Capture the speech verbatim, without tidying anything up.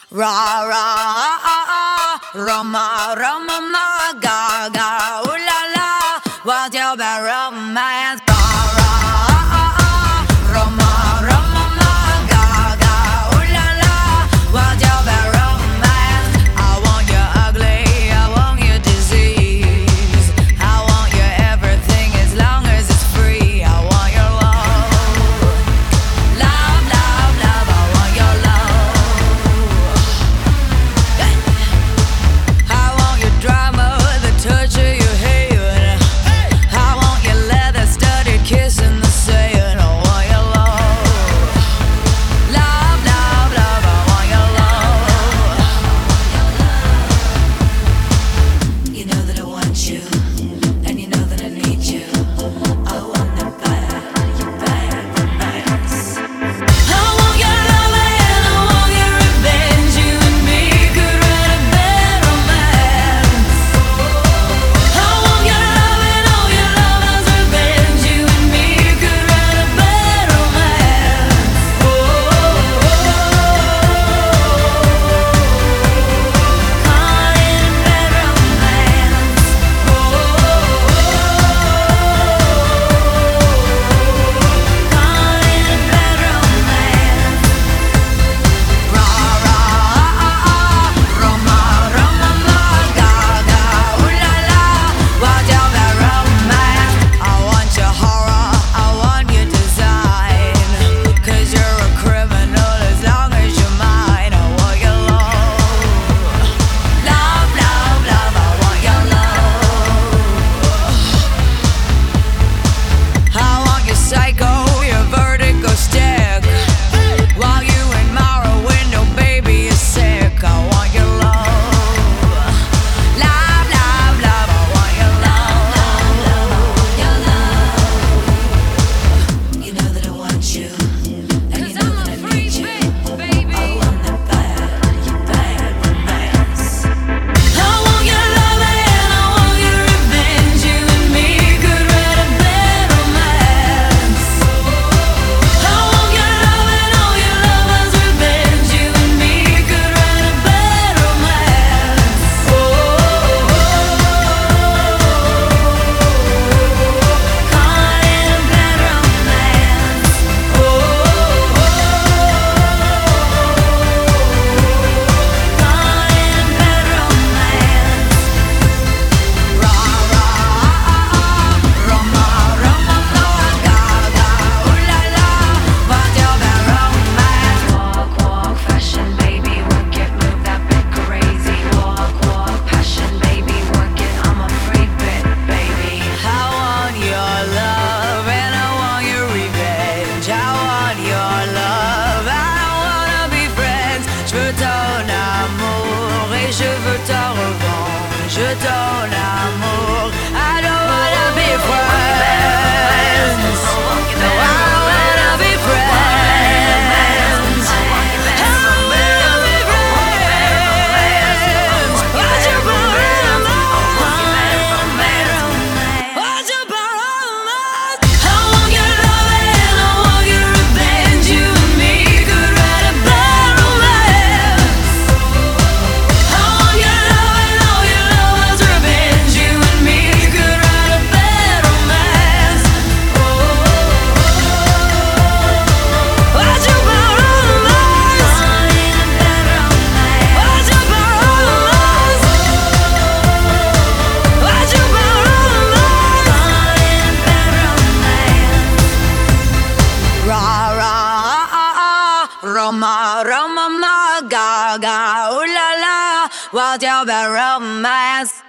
Ra ra, Roma, Roma, ma, ga ga, ooh la la. What's your bad romance? Ra ra, Roma, Roma, ma, ga ga, ooh la la. What's your bad romance? I want you ugly, I want you disease. I want you everything as long as it's free. I want your love, love, love, love. I want your love. I want your drama, the touch of your hand. I want your leather-studded kiss in the sand. I want your love, love, love, love. I want your love. You know that I want you, and you know that I need you. I want the bad, your bad romance. I want your love and I want your revenge. You and me could write a bad romance. I want your love and all your lovers' revenge. You and me could write a bad romance. Oh, call it a bad romance. Oh, call it a bad romance. Ra ra, Roma, Roma, ma, ga ga, ooh la la. What's your bad romance? I want your horror, I want your design. 'Cause you're a criminal as long as you're mine. I want your love, love, love, love. I want your love. I want your psycho, your vertigo stick. While you admire a window, baby, you're sick. I want your love, love, love, love. I want your love, your love. You know that I want you, and you know that I need you. I want the bad, your bad romance. I want your love and I want your revenge. You and me could write a bad romance. I want your love and all your lovers' revenge. You and me could write a bad romance. Oh, call it a bad romance. Oh, call it a bad romance. Ra ra, Roma, Roma, ma, ga ga, ooh la la. What's your bad romance? Walk, walk, fashion, baby, work it, move that bit crazy. Walk, walk, passion, baby, work it. I'm a freak bit, baby. I want your love and I want your revenge. I want your love, I wanna be friends. Je veux ton amour et je veux ta revanche. Je ton amour, I don't wanna be friends. No, I wanna be friends. I wanna be friends. What's your bad romance? What's your bad romance? I want your love and I want your revenge. You and me could write a bad romance. I want your love and all your lovers' revenge. You and me could write a bad romance. Oh, what's your bad romance? What's your bad romance? What's your bad romance? Ra ra, Roma, Roma, ma, ga ga, ooh la la. What's your bad romance?